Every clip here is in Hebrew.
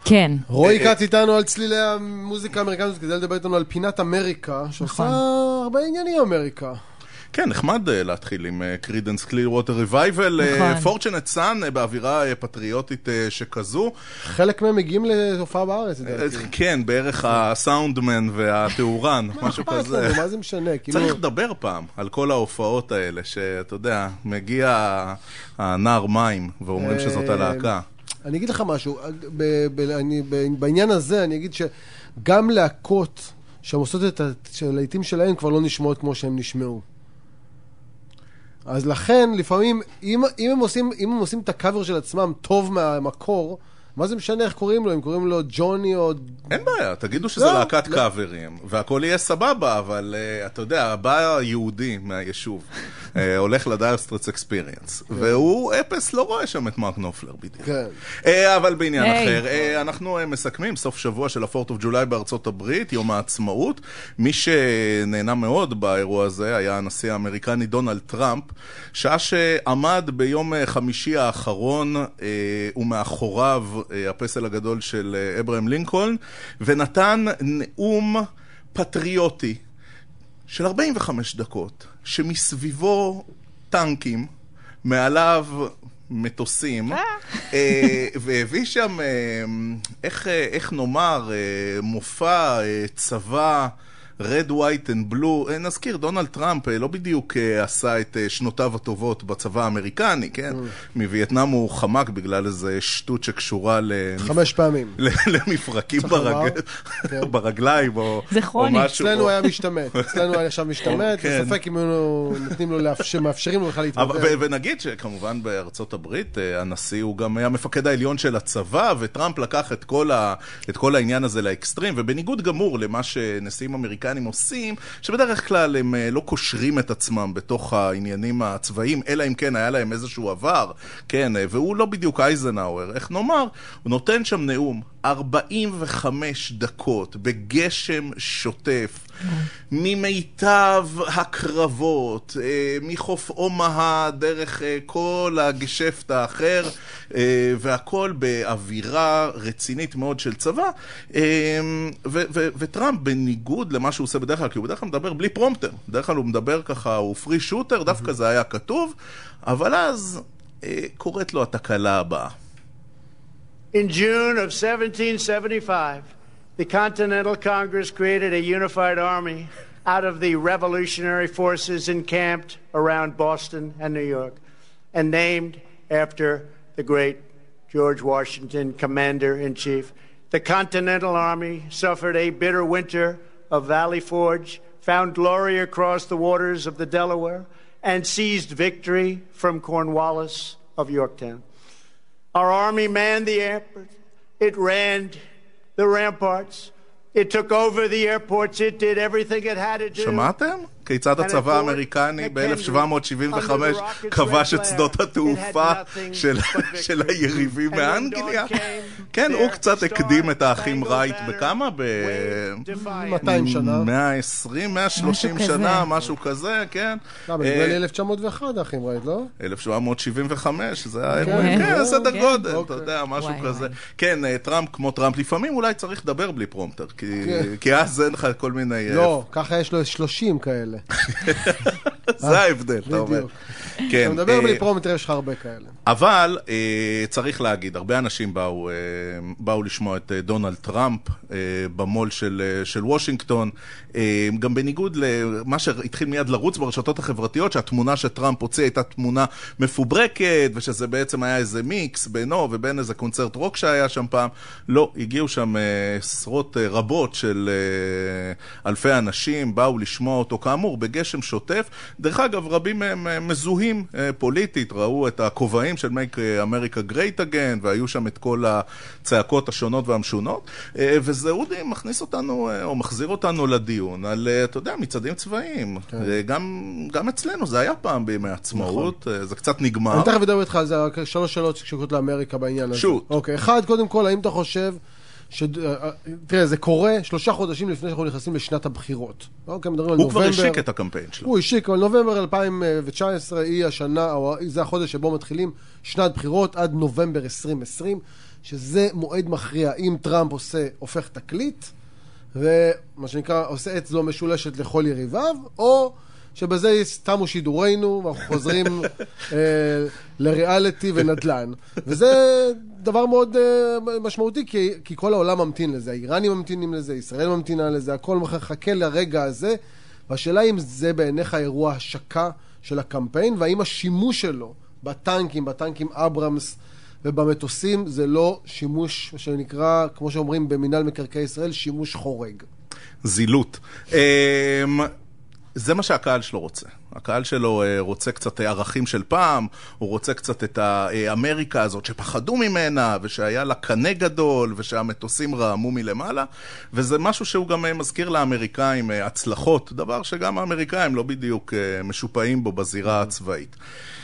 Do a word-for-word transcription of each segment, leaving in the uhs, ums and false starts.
כן. רועי קאץ איתנו על צלילי המוזיקה האמריקנית, כדי לדבר איתנו על פינת אמריקה, שעושה הרבה עניינים אמריקה. כן, נחמד להתחיל עם קרידנס קלירווטר ריווייבל, פורצ'נט סאן באווירה פטריוטית שכזו. חלק מהם מגיעים להופעה בארץ. כן, בערך הסאונדמן והתאורן, משהו כזה. מה זה משנה? צריך לדבר פעם על כל ההופעות האלה, שאתה יודע, מגיע הנער מים ואומרים שזאת הלהקה. אני אגיד לך משהו, בעניין הזה אני אגיד שגם להקות שהן עושות את הלהיטים שלהן כבר לא נשמעות כמו שהן נשמעו. אז לכן, לפעמים, אם, אם הם עושים, אם הם עושים את הקאבר של עצמם טוב מהמקור, מה זה משנה איך קוראים לו? אם קוראים לו ג'וני או... אין בעיה, תגידו שזה לא, להקת לא. קאברים, והכל יהיה סבבה, אבל uh, אתה יודע, בא יהודי מהיישוב, uh, הולך לדייר סטרטס אקספיריאנס, והוא אפס לא רואה שם את מרק נופלר בדיוק. כן. Uh, אבל בעניין hey. אחר, uh, אנחנו uh, מסכמים סוף שבוע של ה-פורט אוף ג'ולי בארצות הברית, יום העצמאות. מי שנהנה מאוד באירוע הזה היה הנשיא האמריקני דונלד טראמפ, שעה שעמד ביום חמישי האחרון uh, ומאחוריו הפסל הגדול של אברהם לינקולן, ונתן נאום פטריוטי של ארבעים וחמש דקות, שמסביבו טנקים, מעליו מטוסים, והביא שם, איך, איך נאמר, מופע צבא, red, white and blue. נזכיר, דונלד טראמפ לא בדיוק עשה את שנותיו הטובות בצבא האמריקני, כן? מווייטנאם הוא חמק בגלל איזה שטות שקשורה חמש פעמים. למפרקים ברגליים או משהו. אצלנו היה משתמט. אצלנו היה שם משתמט, וספק אם נותנים לו, שמאפשרים לו לך להתמודד. ונגיד שכמובן בארצות הברית, הנשיא הוא גם היה מפקד העליון של הצבא, וטראמפ לקח את כל העניין הזה לאקסטרים, ובניגוד גמור למה שנשיאים אמריקאים עושים, שבדרך כלל הם לא קושרים את עצמם בתוך העניינים הצבאיים, אלא אם כן היה להם איזשהו עבר, כן, והוא לא בדיוק אייזנהאואר, איך נאמר, הוא נותן שם נאום ארבעים וחמש דקות בגשם שוטף, ממיטב הקרבות, מחוף אומה דרך כל הגשפט האחר, והכל באווירה רצינית מאוד של צבא, וטראמפ בניגוד למה שהוא עושה בדרך כלל, כי הוא בדרך כלל מדבר בלי פרומפטר, בדרך כלל הוא מדבר ככה, הוא פרי שוטר, דווקא זה היה כתוב, אבל אז קוראת לו התקלה הבאה. In June of seventeen seventy-five, the Continental Congress created a unified army out of the revolutionary forces encamped around Boston and New York, and named after the great George Washington, Commander-in-Chief. The Continental Army suffered a bitter winter of Valley Forge, found glory across the waters of the Delaware, and seized victory from Cornwallis of Yorktown. Our army manned the airport. It ran the ramparts. It took over the airports. It did everything it had to do. שמעתם? כיצד הצבא האמריקני ב-אלף שבע מאות שבעים וחמש כבש את שדות התעופה של היריבים מאנגליה? כן, הוא קצת הקדים את האחים רייט בכמה? מאתיים שנה. מאה ועשרים, מאה ושלושים שנה, משהו כזה, כן. לא, אבל נדמה לי אלף תשע מאות ואחת האחים רייט, לא? אלף שבע מאות שבעים וחמש, זה האירועים, כן, סדר גודל, אתה יודע, משהו כזה. כן, טראמפ כמו טראמפ, לפעמים אולי צריך לדבר בלי פרומפטר, כי אז אין לך כל מיני... לא, ככה יש לו שלושים כאלה. זה ההבדל, אתה אומר. אתה מדבר בלי פרומטר, יש לך הרבה כאלה. אבל צריך להגיד, הרבה אנשים באו לשמוע את דונלד טראמפ במול של וושינגטון, גם בניגוד למה שהתחיל מיד לרוץ ברשתות החברתיות, שהתמונה שטראמפ הוציא הייתה תמונה מפוברקת, ושזה בעצם היה איזה מיקס בינו ובין איזה קונצרט רוק שהיה שם פעם. לא, הגיעו שם עשרות רבות של אלפי אנשים, באו לשמוע אותו כאמור בגשם שוטף. דרך אגב, רבים מהם מזוהים פוליטית, ראו את הכובעים של Make America Great Again, והיו שם את כל הצעקות השונות והמשונות, וזה אודי מכניס אותנו, או מחזיר אותנו לדיון, על, אתה יודע, מצעדים צבאיים. גם, גם אצלנו, זה היה פעם בימי עצמאות, זה קצת נגמר. אני תכף אדבר איתך על זה, שלוש שאלות שקשורות לאמריקה בעניין הזה. שוט. אוקיי, אחד, קודם כל, האם אתה חושב ש... תראה, זה קורה שלושה חודשים לפני שאנחנו נכנסים לשנת הבחירות. אוקיי, מדברים על נובמבר. הוא כבר השיק את הקמפיין שלו. הוא השיק, אבל נובמבר אלפיים תשע עשרה היא השנה, או זה החודש שבו מתחילים שנת בחירות עד נובמבר עשרים עשרים. שזה מועד מכריע. אם טראמפ עושה, הופך תקליט, ומה שנקרא, עושה אצבע משולשת לכל יריביו, או שבזה תמו שידורנו, ואנחנו חוזרים אה, לריאליטי ונדלן. וזה דבר מאוד אה, משמעותי, כי, כי כל העולם ממתין לזה. האיראנים ממתינים לזה, ישראל ממתינה לזה, הכל מחכה לרגע הזה. והשאלה אם זה בעיניך אירוע השקה של הקמפיין, והאם השימוש שלו בטנקים, בטנקים אברמס ובמטוסים, זה לא שימוש שנקרא, כמו שאומרים במינהל מקרקעי ישראל, שימוש חורג. זילות. זה מה שהקהל שלו רוצה. הקהל שלו רוצה קצת ערכים של פעם, הוא רוצה קצת את האמריקה הזאת שפחדו ממנה, ושהיה לה קנה גדול, ושהמטוסים רעמו מלמעלה, וזה משהו שהוא גם מזכיר לאמריקאים הצלחות, דבר שגם האמריקאים לא בדיוק משופעים בו בזירה הצבאית.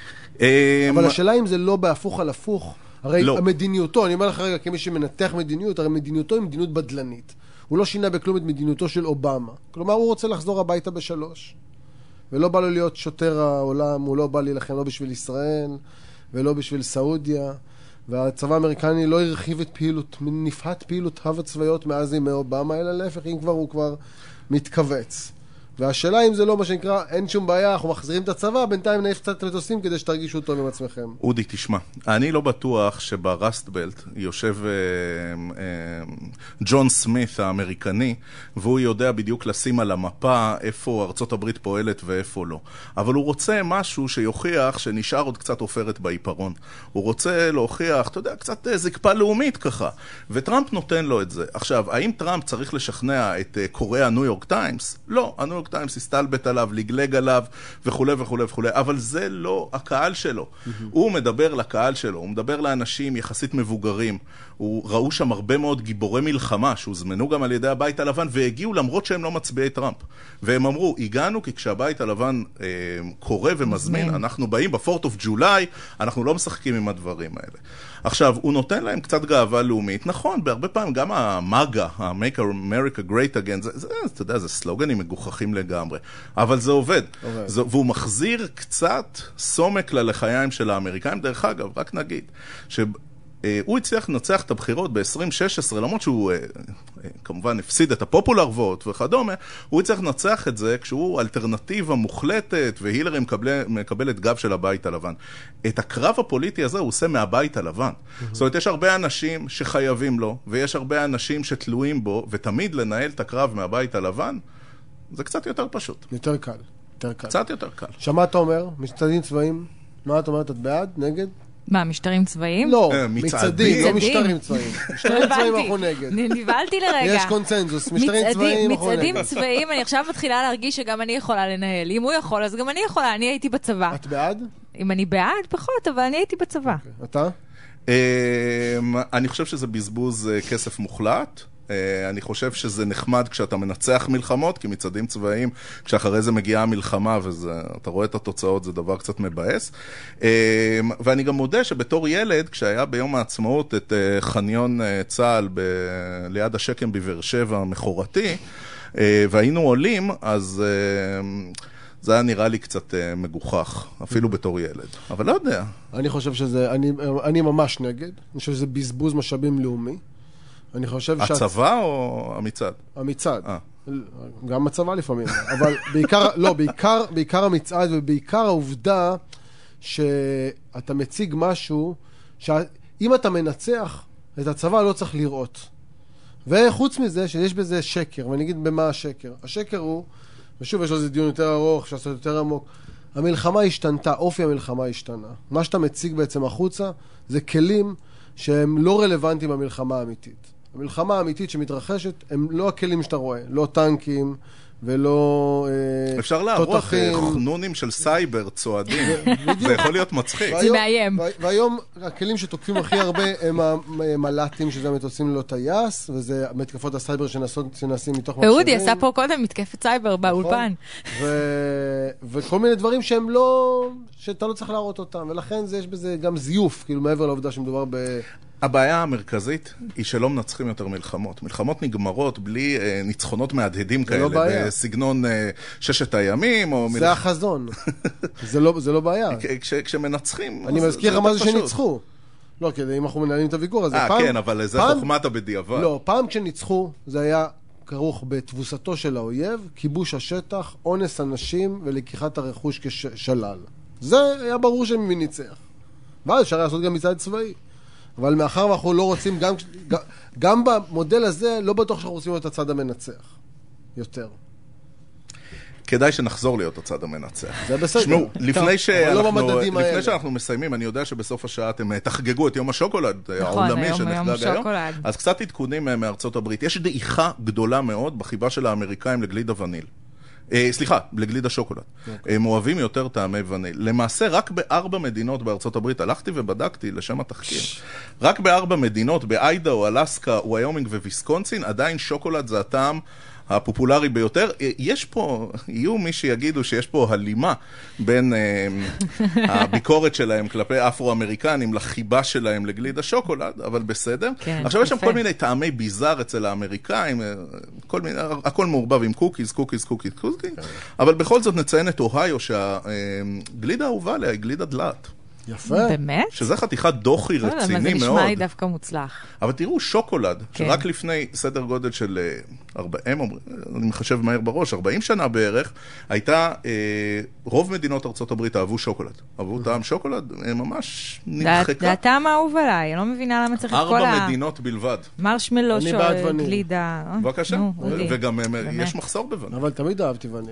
אבל השאלה אם זה לא בהפוך על הפוך, הרי לא. המדיניותו, אני אומר לך רגע, כמי שמנתח מדיניות, הרי מדיניותו היא מדיניות בדלנית. הוא לא שינה בכלום את מדיניותו של אובמה. כלומר, הוא רוצה לחזור הביתה בשלוש. ולא בא לו להיות שוטר העולם, הוא לא בא להילחם לא בשביל ישראל, ולא בשביל סעודיה. והצבא האמריקני לא הרחיב את פעילות, נפחת פעילותיו הצבאיות מאז ימי אובמה, אלא להפך, אם כבר הוא כבר מתכווץ. והשאלה אם זה לא מה שנקרא, אין שום בעיה, אנחנו מחזירים את הצבא, בינתיים נעיף קצת מטוסים כדי שתרגישו טוב עם עצמכם. אודי, תשמע, אני לא בטוח שברסט בלט יושב אה, אה, ג'ון סמית האמריקני, והוא יודע בדיוק לשים על המפה איפה ארצות הברית פועלת ואיפה לא. אבל הוא רוצה משהו שיוכיח שנשאר עוד קצת עופרת בעיפרון. הוא רוצה להוכיח, אתה יודע, קצת זקפה לאומית ככה. וטראמפ נותן לו את זה. עכשיו, האם טראמפ צריך לשכנע את קוראי הניו יורק טיימס? לא, הניו יורק טיימס הסתלבט עליו, לגלג עליו וכו' וכו' וכו', אבל זה לא הקהל שלו. הוא מדבר לקהל שלו, הוא מדבר לאנשים יחסית מבוגרים. הוא ראו שם הרבה מאוד גיבורי מלחמה שהוזמנו גם על ידי הבית הלבן והגיעו למרות שהם לא מצביעי טראמפ. והם אמרו, הגענו כי כשהבית הלבן אה, קורא ומזמין, אנחנו באים בפורט אוף ג'ולי, אנחנו לא משחקים עם הדברים האלה. עכשיו, הוא נותן להם קצת גאווה לאומית. נכון, בהרבה פעמים גם המאגה, ה-Make America Great Again, זה, זה, אתה יודע, זה סלוגנים מגוחכים לגמרי. אבל זה עובד. עובד. זה, והוא מחזיר קצת סומק ללחיים של האמריקאים. דרך אגב, רק נגיד, ש... הוא הצליח לנצח את הבחירות ב-עשרים שש עשרה, למרות שהוא כמובן הפסיד את הפופולר ווט וכדומה, הוא הצליח לנצח את זה כשהוא אלטרנטיבה מוחלטת, והילרי מקבל, מקבל את גב של הבית הלבן. את הקרב הפוליטי הזה הוא עושה מהבית הלבן. זאת אומרת, יש הרבה אנשים שחייבים לו, ויש הרבה אנשים שתלויים בו, ותמיד לנהל את הקרב מהבית הלבן, זה קצת יותר פשוט. יותר קל. יותר קל. קצת יותר קל. שמה אתה אומר? מצדדים צבאיים? מה אתה אומרת? את בעד? נגד? מה, משטרים צבאיים? לא, מצעדים, לא משטרים צבאיים. משטרים צבאיים אנחנו נגד. נבלתי לרגע. יש קונצנזוס, משטרים צבאיים אנחנו נגד. מצעדים צבאיים, אני עכשיו מתחילה להרגיש שגם אני יכולה לנהל. אם הוא יכול, אז גם אני יכולה, אני הייתי בצבא. את בעד? אם אני בעד, פחות, אבל אני הייתי בצבא. אתה? אני חושב שזה בזבוז כסף מוחלט. אני חושב שזה נחמד כשאתה מנצח מלחמות, כי מצעדים צבאיים, כשאחרי זה מגיעה המלחמה, ואתה רואה את התוצאות, זה דבר קצת מבאס. ואני גם מודה שבתור ילד, כשהיה ביום העצמאות את חניון צה"ל ב- ליד השקם בבאר שבע מחורתי, והיינו עולים, אז זה היה נראה לי קצת מגוחך, אפילו בתור ילד. אבל לא יודע. אני חושב שזה, אני, אני ממש נגד. אני חושב שזה בזבוז משאבים לאומי. אני חושב הצבא או המצעד? המצעד. גם הצבא לפעמים. אבל בעיקר, לא, בעיקר, בעיקר המצעד ובעיקר העובדה שאתה מציג משהו שאם אתה מנצח את הצבא לא צריך לראות. וחוץ מזה שיש בזה שקר, ואני אגיד במה השקר. השקר הוא, ושוב יש לו איזה דיון יותר ארוך, אפשר לעשות יותר עמוק, המלחמה השתנתה, אופי המלחמה השתנה. מה שאתה מציג בעצם החוצה זה כלים שהם לא רלוונטיים במלחמה האמיתית. המלחמה האמיתית שמתרחשת הם לא הכלים שאתה רואה, לא טנקים ולא תותחים. אפשר להראות חנונים של סייבר צועדים, זה יכול להיות מצחיק. זה מאיים. והיום הכלים שתוקפים הכי הרבה הם המל"טים, שזה המטוסים ללא טייס, וזה מתקפות הסייבר שנעשים מתוך מחשבים. אודי עשה פה קודם מתקפת סייבר באולפן. וכל מיני דברים שהם לא, שאתה לא צריך להראות אותם, ולכן יש בזה גם זיוף, כאילו מעבר לעובדה שמדובר ב... הבעיה המרכזית היא שלא מנצחים יותר מלחמות. מלחמות נגמרות בלי אה, ניצחונות מהדהדים כאלה, לא בסגנון אה, ששת הימים. או זה מלח... החזון. זה, לא, זה לא בעיה. כש, כשמנצחים... אני מזכיר לך מה זה שניצחו. לא, כי אם אנחנו מנהלים את הוויכוח הזה, אה, פעם... כן, אבל זה פעם, חוכמת הבדיעבד. לא, פעם כשניצחו, זה היה כרוך בתבוסתו של האויב, כיבוש השטח, אונס אנשים ולקיחת הרכוש כשלל. זה היה ברור שמי ניצח. ואז אפשר לעשות גם מצד צבאי. אבל מאחר ואנחנו לא רוצים, גם, גם במודל הזה, לא בטוח שאנחנו רוצים להיות הצד המנצח. יותר. כדאי שנחזור להיות הצד המנצח. זה בסדר. שמעו, לפני שאנחנו, לא לפני שאנחנו מסיימים, אני יודע שבסוף השעה אתם תחגגו את יום השוקולד העולמי שנחגג היום. אז קצת עדכונים מארצות הברית. יש דעיכה גדולה מאוד בחיבה של האמריקאים לגלידה וניל. סליחה, לגלידה שוקולד. הם אוהבים יותר טעמי וניל. למעשה, רק בארבע מדינות בארצות הברית, הלכתי ובדקתי לשם התחקיר, רק בארבע מדינות, באיידאו, אלסקה, וויומינג וויסקונסין, עדיין שוקולד זה הטעם הפופולרי ביותר. יש פה, יהיו מי שיגידו שיש פה הלימה בין הביקורת שלהם כלפי אפרו-אמריקנים לחיבה שלהם לגלידה שוקולד, אבל בסדר. עכשיו יש שם כל מיני טעמי ביזר אצל האמריקאים, הכל מעורבב עם קוקיז, קוקיז, קוקיז, קוקיז, אבל בכל זאת נציין את אוהיו שהגלידה האהובה עליה היא גלידה דלעת. יפה. באמת? שזה חתיכת דוחי רציני מאוד. זה נשמע לי דווקא מוצלח. אבל תראו, שוקולד, שרק לפני סדר גודל של ארבעים, אני מחשב מהר בראש, ארבעים שנה בערך, הייתה, רוב מדינות ארצות הברית אהבו שוקולד. אהבו טעם שוקולד, ממש נדחקה. זה הטעם האהוב עליי, אני לא מבינה למה צריך את כל ה... ארבע מדינות בלבד. מרשמלו, גלידה. בבקשה. וגם יש מחסור בוניל. אבל תמיד אהבתי וניל.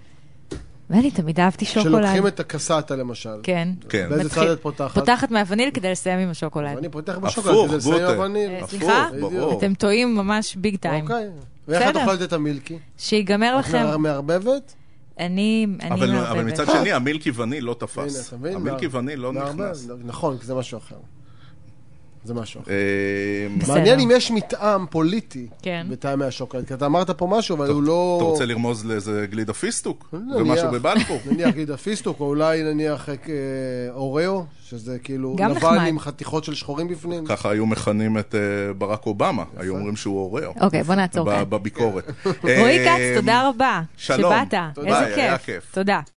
ואני תמיד אהבתי שוקולד. שלוקחים את הקסטה למשל. כן. באיזה צד את פותחת? פותחת מהווניל כדי לסיים עם השוקולד. ואני פותח בשוקולד כדי לסיים עם הווניל. סליחה? אתם טועים ממש ביג טיים. אוקיי. ואיך את אוכלת את המילקי? שיגמר לכם... את מערבבת? אני מערבבת. אבל מצד שני, המילקי וניל לא תפס. המילקי וניל לא נכנס. נכון, כי זה משהו אחר. זה משהו אחר. בסדר. מעניין אם יש מטעם פוליטי בטעמי השוקולד, כי אתה אמרת פה משהו, אבל הוא לא... אתה רוצה לרמוז לאיזה גלידה פיסטוק? ומשהו בבלפור? נניח גלידה פיסטוק, או אולי נניח אוריאו, שזה כאילו לבן עם חתיכות של שחורים בפנים. ככה היו מכנים את ברק אובמה, היו אומרים שהוא אוריאו. אוקיי, בוא נעצור כאן. בביקורת. רועי כץ, תודה רבה. שלום. שבאת. איזה כיף. תודה.